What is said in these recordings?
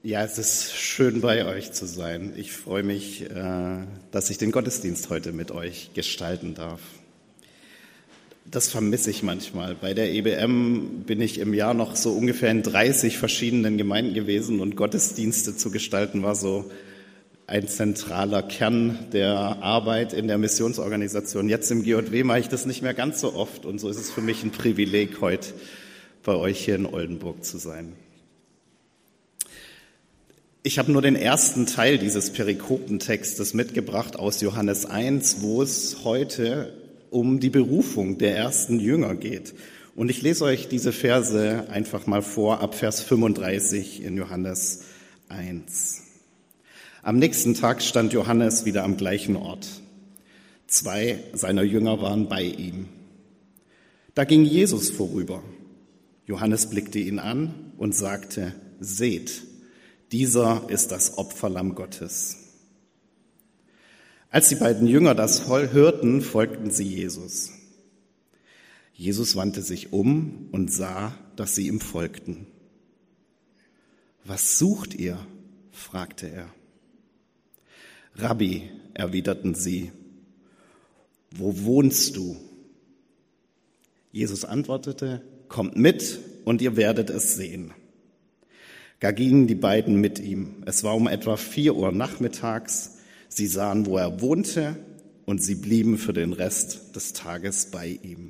Ja, es ist schön bei euch zu sein. Ich freue mich, dass ich den Gottesdienst heute mit euch gestalten darf. Das vermisse ich manchmal. Bei der EBM bin ich im Jahr noch so ungefähr in 30 verschiedenen Gemeinden gewesen und Gottesdienste zu gestalten war so ein zentraler Kern der Arbeit in der Missionsorganisation. Jetzt im GJW mache ich das nicht mehr ganz so oft und so ist es für mich ein Privileg, heute bei euch hier in Oldenburg zu sein. Ich habe nur den ersten Teil dieses Perikopentextes mitgebracht aus Johannes 1, wo es heute um die Berufung der ersten Jünger geht. Und ich lese euch diese Verse einfach mal vor, ab Vers 35 in Johannes 1. Am nächsten Tag stand Johannes wieder am gleichen Ort. 2 seiner Jünger waren bei ihm. Da ging Jesus vorüber. Johannes blickte ihn an und sagte, seht, dieser ist das Opferlamm Gottes. Als die beiden Jünger das hörten, folgten sie Jesus. Jesus wandte sich um und sah, dass sie ihm folgten. Was sucht ihr? Fragte er. Rabbi, erwiderten sie, wo wohnst du? Jesus antwortete, kommt mit und ihr werdet es sehen. Da gingen die beiden mit ihm. Es war um etwa 4 Uhr nachmittags. Sie sahen, wo er wohnte, und sie blieben für den Rest des Tages bei ihm.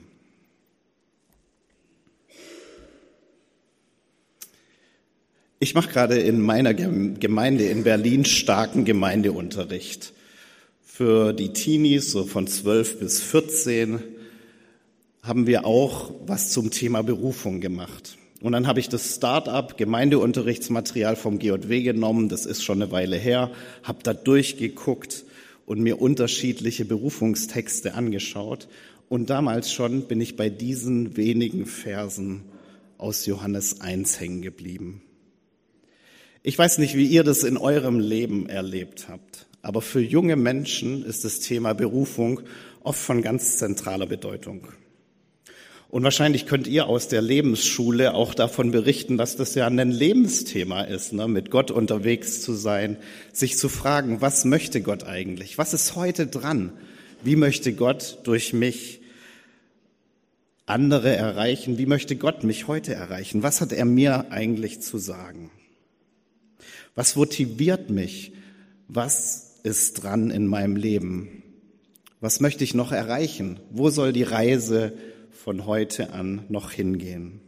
Ich mache gerade in meiner Gemeinde in Berlin starken Gemeindeunterricht. Für die Teenies, so von 12 bis 14, haben wir auch was zum Thema Berufung gemacht. Und dann habe ich das Start-up Gemeindeunterrichtsmaterial vom GJW genommen, das ist schon eine Weile her, habe da durchgeguckt und mir unterschiedliche Berufungstexte angeschaut. Und damals schon bin ich bei diesen wenigen Versen aus Johannes 1 hängen geblieben. Ich weiß nicht, wie ihr das in eurem Leben erlebt habt, aber für junge Menschen ist das Thema Berufung oft von ganz zentraler Bedeutung. Und wahrscheinlich könnt ihr aus der Lebensschule auch davon berichten, dass das ja ein Lebensthema ist, mit Gott unterwegs zu sein, sich zu fragen, was möchte Gott eigentlich? Was ist heute dran? Wie möchte Gott durch mich andere erreichen? Wie möchte Gott mich heute erreichen? Was hat er mir eigentlich zu sagen? Was motiviert mich? Was ist dran in meinem Leben? Was möchte ich noch erreichen? Wo soll die Reise von heute an noch hingehen?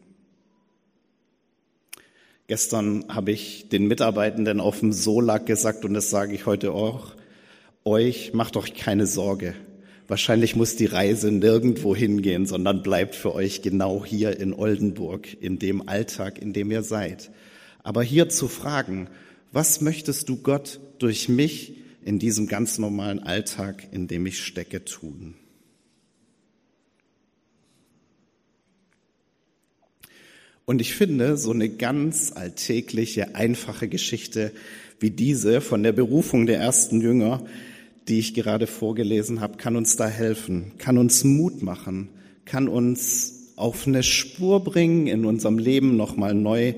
Gestern habe ich den Mitarbeitenden auf dem Solag gesagt, und das sage ich heute auch, euch macht euch keine Sorge. Wahrscheinlich muss die Reise nirgendwo hingehen, sondern bleibt für euch genau hier in Oldenburg, in dem Alltag, in dem ihr seid. Aber hier zu fragen, was möchtest du Gott durch mich in diesem ganz normalen Alltag, in dem ich stecke, tun? Und ich finde, so eine ganz alltägliche, einfache Geschichte wie diese von der Berufung der ersten Jünger, die ich gerade vorgelesen habe, kann uns da helfen, kann uns Mut machen, kann uns auf eine Spur bringen, in unserem Leben nochmal neu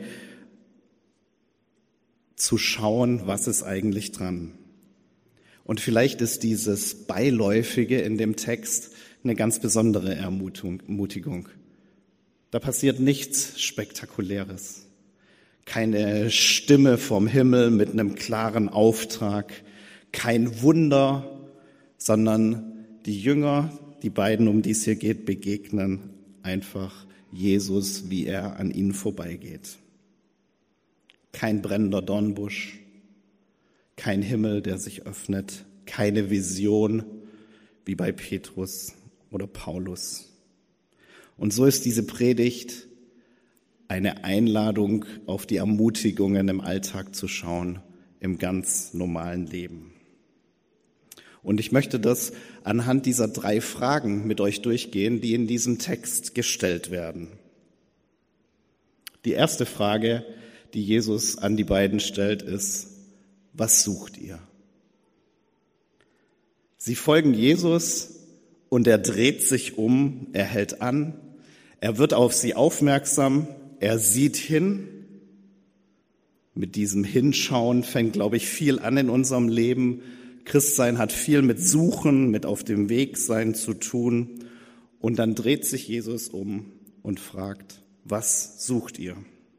zu schauen, was ist eigentlich dran. Und vielleicht ist dieses Beiläufige in dem Text eine ganz besondere Ermutigung. Da passiert nichts Spektakuläres. Keine Stimme vom Himmel mit einem klaren Auftrag, kein Wunder, sondern die Jünger, die beiden, um die es hier geht, begegnen einfach Jesus, wie er an ihnen vorbeigeht. Kein brennender Dornbusch, kein Himmel, der sich öffnet, keine Vision wie bei Petrus oder Paulus. Und so ist diese Predigt eine Einladung, auf die Ermutigungen im Alltag zu schauen, im ganz normalen Leben. Und ich möchte das anhand dieser 3 Fragen mit euch durchgehen, die in diesem Text gestellt werden. Die erste Frage, die Jesus an die beiden stellt, ist, was sucht ihr? Sie folgen Jesus und er dreht sich um, er hält an, er wird auf sie aufmerksam, er sieht hin Mit diesem Hinschauen fängt, glaube ich, viel an in unserem Leben. Christsein hat viel mit Suchen, mit auf dem Weg sein zu tun. Und dann dreht sich Jesus um und fragt, was sucht ihr?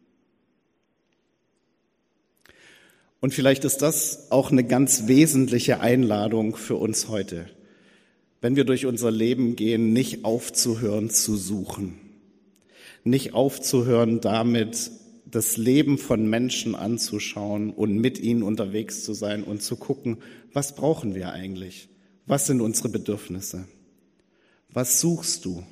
Und vielleicht ist das auch eine ganz wesentliche Einladung für uns heute, wenn wir durch unser Leben gehen, nicht aufzuhören zu suchen, nicht aufzuhören damit, das Leben von Menschen anzuschauen und mit ihnen unterwegs zu sein und zu gucken, was brauchen wir eigentlich? Was sind unsere Bedürfnisse? Was suchst du?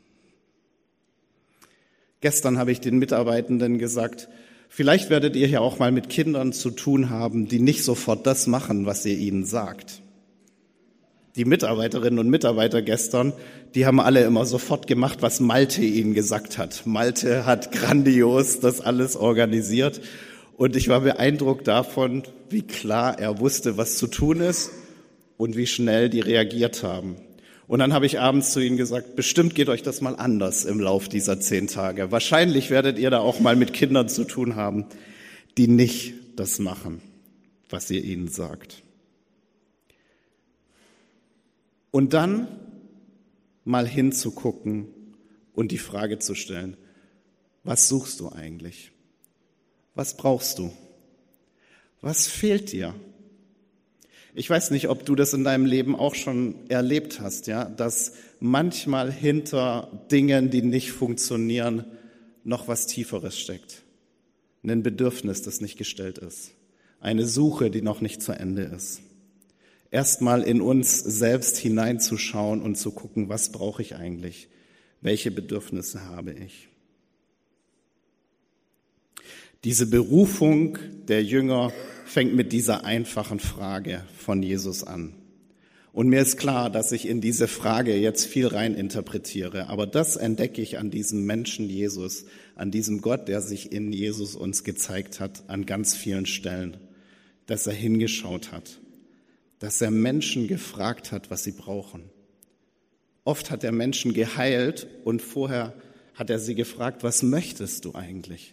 Gestern habe ich den Mitarbeitenden gesagt, vielleicht werdet ihr ja auch mal mit Kindern zu tun haben, die nicht sofort das machen, was ihr ihnen sagt. Die Mitarbeiterinnen und Mitarbeiter gestern, die haben alle immer sofort gemacht, was Malte ihnen gesagt hat. Malte hat grandios das alles organisiert und ich war beeindruckt davon, wie klar er wusste, was zu tun ist und wie schnell die reagiert haben. Und dann habe ich abends zu ihnen gesagt, bestimmt geht euch das mal anders im Lauf dieser 10 Tage. Wahrscheinlich werdet ihr da auch mal mit Kindern zu tun haben, die nicht das machen, was ihr ihnen sagt. Und dann mal hinzugucken und die Frage zu stellen, was suchst du eigentlich? Was brauchst du? Was fehlt dir? Ich weiß nicht, ob du das in deinem Leben auch schon erlebt hast, ja, dass manchmal hinter Dingen, die nicht funktionieren, noch was Tieferes steckt. Ein Bedürfnis, das nicht gestillt ist. Eine Suche, die noch nicht zu Ende ist. Erstmal in uns selbst hineinzuschauen und zu gucken, was brauche ich eigentlich? Welche Bedürfnisse habe ich? Diese Berufung der Jünger fängt mit dieser einfachen Frage von Jesus an. Und mir ist klar, dass ich in diese Frage jetzt viel rein interpretiere, aber das entdecke ich an diesem Menschen Jesus, an diesem Gott, der sich in Jesus uns gezeigt hat, an ganz vielen Stellen, dass er hingeschaut hat, dass er Menschen gefragt hat, was sie brauchen. Oft hat er Menschen geheilt und vorher hat er sie gefragt, was möchtest du eigentlich?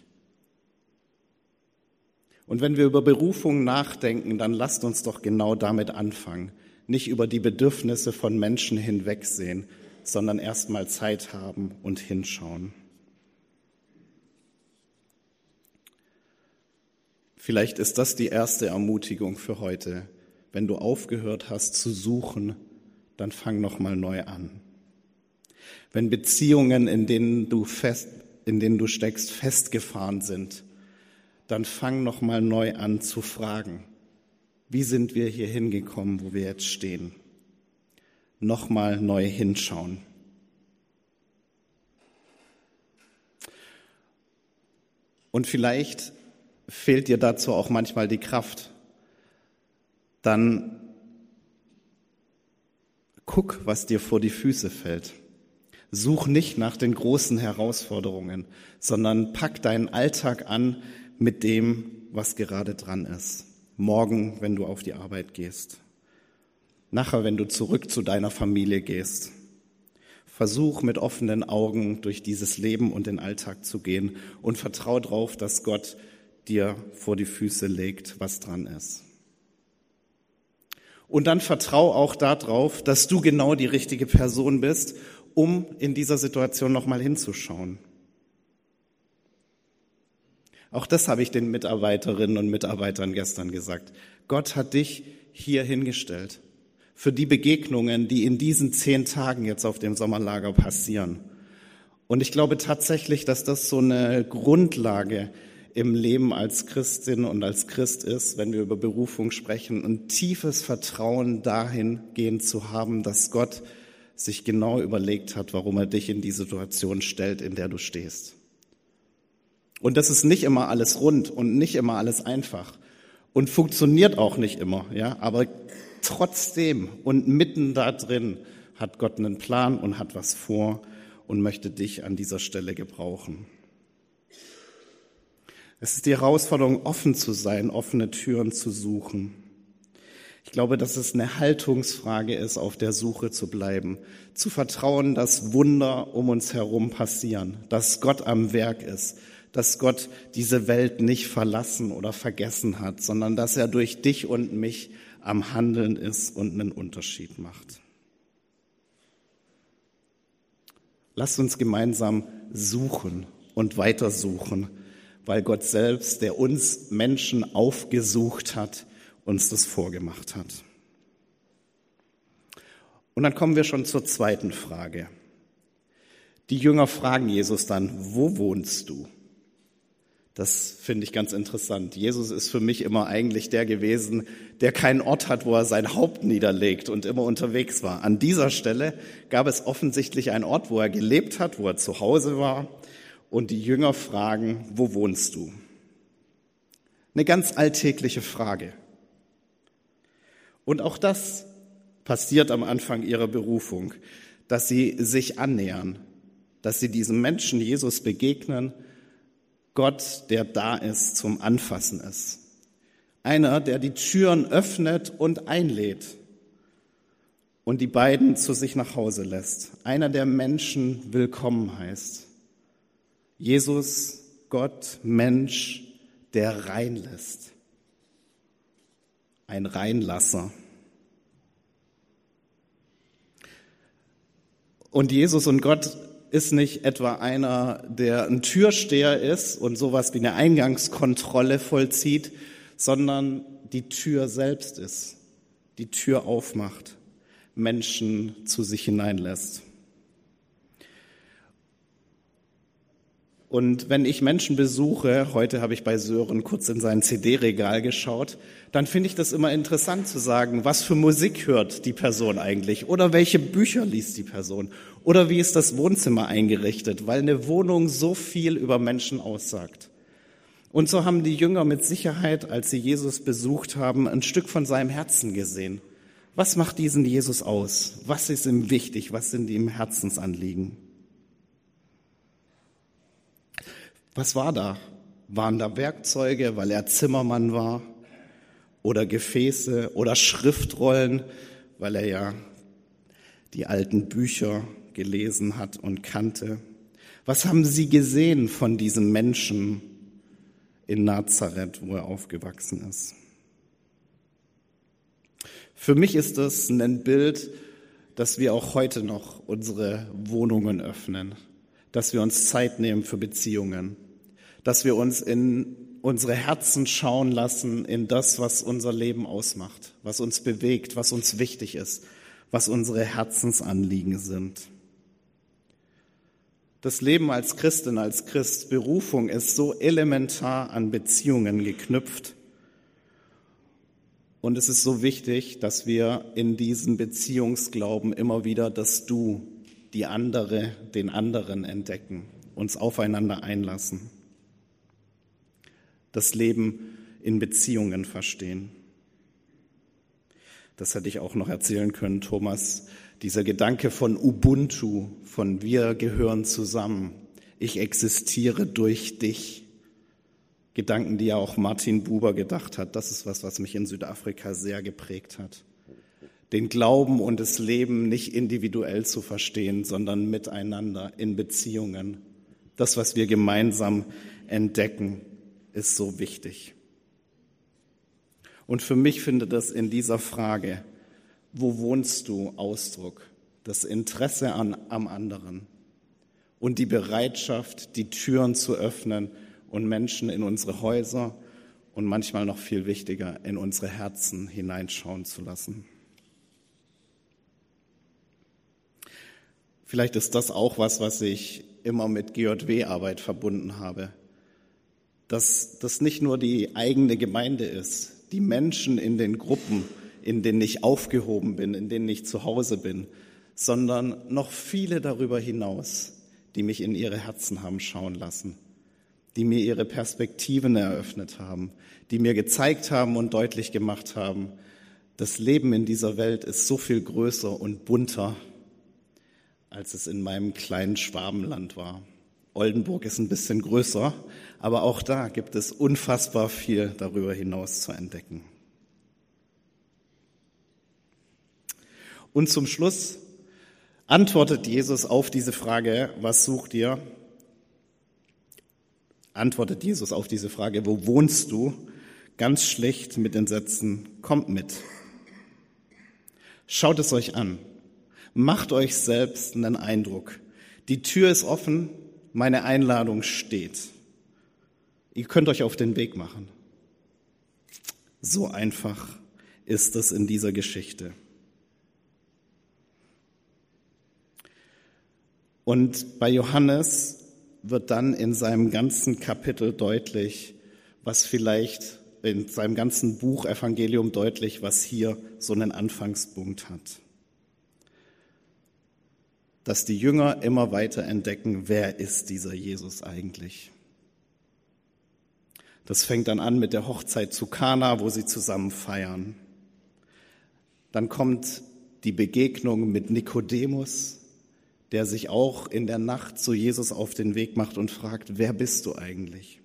Und wenn wir über Berufung nachdenken, dann lasst uns doch genau damit anfangen. Nicht über die Bedürfnisse von Menschen hinwegsehen, sondern erstmal Zeit haben und hinschauen. Vielleicht ist das die erste Ermutigung für heute. Wenn du aufgehört hast zu suchen, dann fang noch mal neu an. Wenn Beziehungen, in denen du steckst, festgefahren sind, dann fang noch mal neu an zu fragen. Wie sind wir hier hingekommen, wo wir jetzt stehen? Noch mal neu hinschauen. Und vielleicht fehlt dir dazu auch manchmal die Kraft. Dann guck, was dir vor die Füße fällt. Such nicht nach den großen Herausforderungen, sondern pack deinen Alltag an mit dem, was gerade dran ist. Morgen, wenn du auf die Arbeit gehst. Nachher, wenn du zurück zu deiner Familie gehst. Versuch mit offenen Augen durch dieses Leben und den Alltag zu gehen und vertrau darauf, dass Gott dir vor die Füße legt, was dran ist. Und dann vertrau auch darauf, dass du genau die richtige Person bist, um in dieser Situation nochmal hinzuschauen. Auch das habe ich den Mitarbeiterinnen und Mitarbeitern gestern gesagt. Gott hat dich hier hingestellt für die Begegnungen, die in diesen 10 Tagen jetzt auf dem Sommerlager passieren. Und ich glaube tatsächlich, dass das so eine Grundlage im Leben als Christin und als Christ ist, wenn wir über Berufung sprechen, ein tiefes Vertrauen dahingehend zu haben, dass Gott sich genau überlegt hat, warum er dich in die Situation stellt, in der du stehst. Und das ist nicht immer alles rund und nicht immer alles einfach und funktioniert auch nicht immer, ja, aber trotzdem und mitten da drin hat Gott einen Plan und hat was vor und möchte dich an dieser Stelle gebrauchen. Es ist die Herausforderung, offen zu sein, offene Türen zu suchen. Ich glaube, dass es eine Haltungsfrage ist, auf der Suche zu bleiben, zu vertrauen, dass Wunder um uns herum passieren, dass Gott am Werk ist, dass Gott diese Welt nicht verlassen oder vergessen hat, sondern dass er durch dich und mich am Handeln ist und einen Unterschied macht. Lasst uns gemeinsam suchen und weitersuchen, weil Gott selbst, der uns Menschen aufgesucht hat, uns das vorgemacht hat. Und dann kommen wir schon zur zweiten Frage. Die Jünger fragen Jesus dann, wo wohnst du? Das finde ich ganz interessant. Jesus ist für mich immer eigentlich der gewesen, der keinen Ort hat, wo er sein Haupt niederlegt und immer unterwegs war. An dieser Stelle gab es offensichtlich einen Ort, wo er gelebt hat, wo er zu Hause war. Und die Jünger fragen, wo wohnst du? Eine ganz alltägliche Frage. Und auch das passiert am Anfang ihrer Berufung, dass sie sich annähern, dass sie diesem Menschen Jesus begegnen, Gott, der da ist, zum Anfassen ist. Einer, der die Türen öffnet und einlädt und die beiden zu sich nach Hause lässt. Einer, der Menschen willkommen heißt. Jesus, Gott, Mensch, der reinlässt. Ein Reinlasser. Und Jesus und Gott ist nicht etwa einer, der ein Türsteher ist und sowas wie eine Eingangskontrolle vollzieht, sondern die Tür selbst ist, die Tür aufmacht, Menschen zu sich hineinlässt. Und wenn ich Menschen besuche, heute habe ich bei Sören kurz in sein CD-Regal geschaut, dann finde ich das immer interessant zu sagen, was für Musik hört die Person eigentlich oder welche Bücher liest die Person oder wie ist das Wohnzimmer eingerichtet, weil eine Wohnung so viel über Menschen aussagt. Und so haben die Jünger mit Sicherheit, als sie Jesus besucht haben, ein Stück von seinem Herzen gesehen. Was macht diesen Jesus aus? Was ist ihm wichtig? Was sind ihm Herzensanliegen? Was war da? Waren da Werkzeuge, weil er Zimmermann war? Oder Gefäße oder Schriftrollen, weil er ja die alten Bücher gelesen hat und kannte? Was haben sie gesehen von diesem Menschen in Nazareth, wo er aufgewachsen ist? Für mich ist das ein Bild, dass wir auch heute noch unsere Wohnungen öffnen, dass wir uns Zeit nehmen für Beziehungen, dass wir uns in unsere Herzen schauen lassen, in das, was unser Leben ausmacht, was uns bewegt, was uns wichtig ist, was unsere Herzensanliegen sind. Das Leben als Christin, als Christ, Berufung ist so elementar an Beziehungen geknüpft. Und es ist so wichtig, dass wir in diesem Beziehungsglauben immer wieder das Du, die andere, den anderen entdecken, uns aufeinander einlassen. Das Leben in Beziehungen verstehen. Das hätte ich auch noch erzählen können, Thomas. Dieser Gedanke von Ubuntu, von wir gehören zusammen. Ich existiere durch dich. Gedanken, die ja auch Martin Buber gedacht hat. Das ist was mich in Südafrika sehr geprägt hat. Den Glauben und das Leben nicht individuell zu verstehen, sondern miteinander in Beziehungen. Das, was wir gemeinsam entdecken, ist so wichtig. Und für mich findet das in dieser Frage, wo wohnst du, Ausdruck, das Interesse am anderen und die Bereitschaft, die Türen zu öffnen und Menschen in unsere Häuser und manchmal noch viel wichtiger, in unsere Herzen hineinschauen zu lassen. Vielleicht ist das auch was ich immer mit GJW-Arbeit verbunden habe. Dass das nicht nur die eigene Gemeinde ist, die Menschen in den Gruppen, in denen ich aufgehoben bin, in denen ich zu Hause bin, sondern noch viele darüber hinaus, die mich in ihre Herzen haben schauen lassen, die mir ihre Perspektiven eröffnet haben, die mir gezeigt haben und deutlich gemacht haben, das Leben in dieser Welt ist so viel größer und bunter, als es in meinem kleinen Schwabenland war. Oldenburg ist ein bisschen größer, aber auch da gibt es unfassbar viel darüber hinaus zu entdecken. Und zum Schluss antwortet Jesus auf diese Frage, was sucht ihr? antwortet Jesus auf diese Frage, wo wohnst du? Ganz schlicht mit den Sätzen, kommt mit. Schaut es euch an. Macht euch selbst einen Eindruck. Die Tür ist offen, meine Einladung steht. Ihr könnt euch auf den Weg machen. So einfach ist es in dieser Geschichte. Und bei Johannes wird dann in seinem ganzen Kapitel deutlich, was vielleicht in seinem ganzen Buch Evangelium deutlich, was hier so einen Anfangspunkt hat. Dass die Jünger immer weiter entdecken, wer ist dieser Jesus eigentlich? Das fängt dann an mit der Hochzeit zu Kana, wo sie zusammen feiern. Dann kommt die Begegnung mit Nikodemus, der sich auch in der Nacht zu Jesus auf den Weg macht und fragt, wer bist du eigentlich?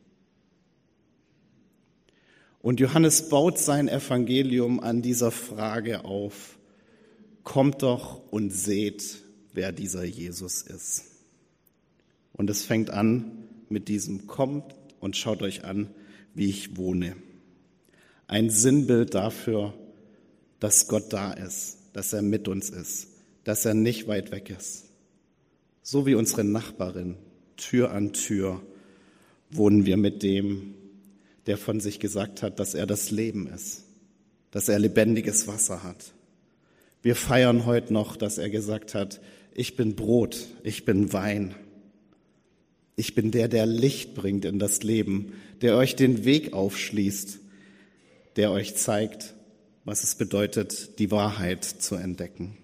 Und Johannes baut sein Evangelium an dieser Frage auf, kommt doch und seht, wer dieser Jesus ist. Und es fängt an mit diesem kommt und schaut euch an, wie ich wohne. Ein Sinnbild dafür, dass Gott da ist, dass er mit uns ist, dass er nicht weit weg ist. So wie unsere Nachbarin, Tür an Tür, wohnen wir mit dem, der von sich gesagt hat, dass er das Leben ist, dass er lebendiges Wasser hat. Wir feiern heute noch, dass er gesagt hat, ich bin Brot, ich bin Wein. Ich bin der Licht bringt in das Leben, der euch den Weg aufschließt, der euch zeigt, was es bedeutet, die Wahrheit zu entdecken.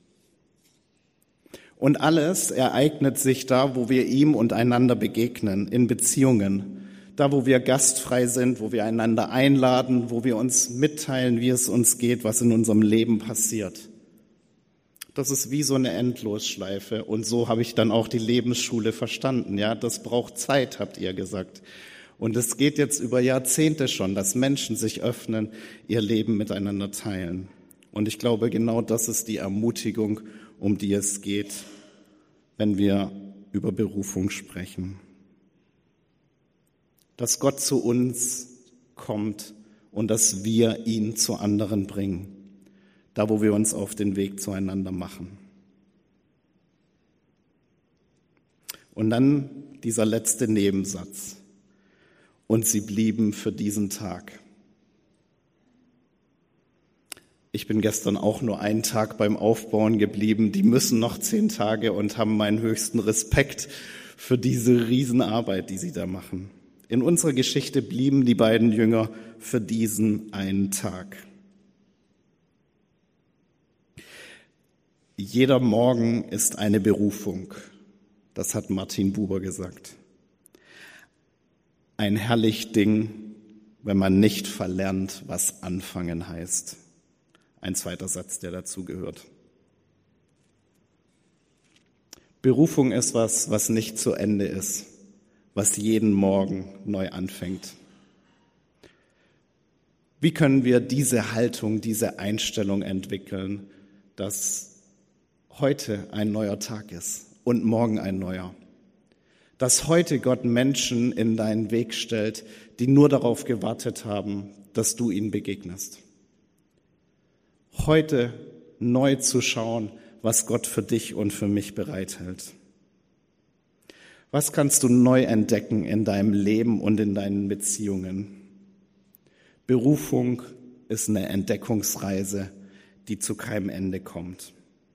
Und alles ereignet sich da, wo wir ihm und einander begegnen, in Beziehungen, da, wo wir gastfrei sind, wo wir einander einladen, wo wir uns mitteilen, wie es uns geht, was in unserem Leben passiert. Das ist wie so eine Endlosschleife. Und so habe ich dann auch die Lebensschule verstanden. Ja, das braucht Zeit, habt ihr gesagt. Und es geht jetzt über Jahrzehnte schon, dass Menschen sich öffnen, ihr Leben miteinander teilen. Und ich glaube, genau das ist die Ermutigung, um die es geht, wenn wir über Berufung sprechen. Dass Gott zu uns kommt und dass wir ihn zu anderen bringen. Da, wo wir uns auf den Weg zueinander machen. Und dann dieser letzte Nebensatz. Und sie blieben für diesen Tag. Ich bin gestern auch nur einen Tag beim Aufbauen geblieben. Die müssen noch 10 Tage und haben meinen höchsten Respekt für diese Riesenarbeit, die sie da machen. In unserer Geschichte blieben die beiden Jünger für diesen einen Tag. Jeder Morgen ist eine Berufung, das hat Martin Buber gesagt. Ein herrlich Ding, wenn man nicht verlernt, was anfangen heißt. Ein zweiter Satz, der dazu gehört. Berufung ist was nicht zu Ende ist, was jeden Morgen neu anfängt. Wie können wir diese Haltung, diese Einstellung entwickeln, dass heute ein neuer Tag ist und morgen ein neuer. Dass heute Gott Menschen in deinen Weg stellt, die nur darauf gewartet haben, dass du ihnen begegnest. Heute neu zu schauen, was Gott für dich und für mich bereithält. Was kannst du neu entdecken in deinem Leben und in deinen Beziehungen? Berufung ist eine Entdeckungsreise, die zu keinem Ende kommt.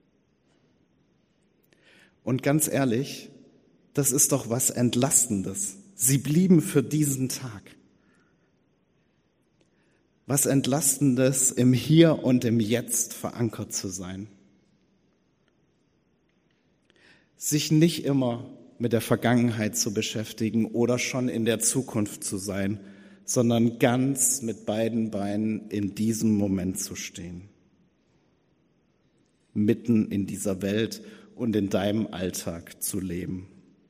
Und ganz ehrlich, das ist doch was Entlastendes. Sie blieben für diesen Tag. Was Entlastendes, im Hier und im Jetzt verankert zu sein. Sich nicht immer mit der Vergangenheit zu beschäftigen oder schon in der Zukunft zu sein, sondern ganz mit beiden Beinen in diesem Moment zu stehen. Mitten in dieser Welt und in deinem Alltag zu leben.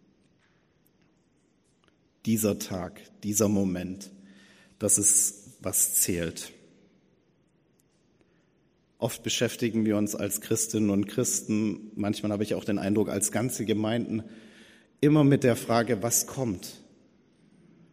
Dieser Tag, dieser Moment, das ist, was zählt. Oft beschäftigen wir uns als Christinnen und Christen, manchmal habe ich auch den Eindruck, als ganze Gemeinden, immer mit der Frage, was kommt?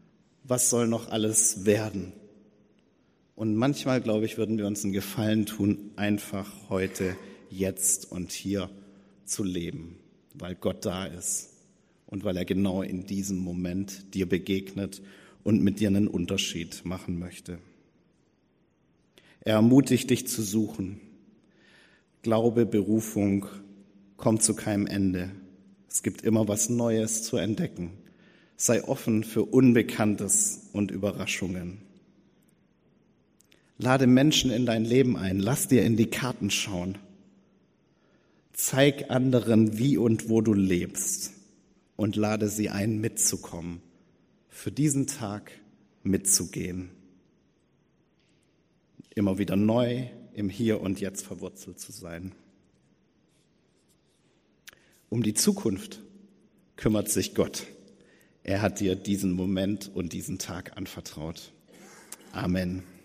was soll noch alles werden? Und manchmal, glaube ich, würden wir uns einen Gefallen tun, einfach heute, jetzt und hier zu leben, weil Gott da ist und weil er genau in diesem Moment dir begegnet und mit dir einen Unterschied machen möchte. Er ermutigt dich zu suchen. Glaube, Berufung kommt zu keinem Ende. Es gibt immer was Neues zu entdecken. Sei offen für Unbekanntes und Überraschungen. Lade Menschen in dein Leben ein. Lass dir in die Karten schauen. Zeig anderen, wie und wo du lebst und lade sie ein, mitzukommen, für diesen Tag mitzugehen. Immer wieder neu im Hier und Jetzt verwurzelt zu sein. Um die Zukunft kümmert sich Gott. Er hat dir diesen Moment und diesen Tag anvertraut. Amen.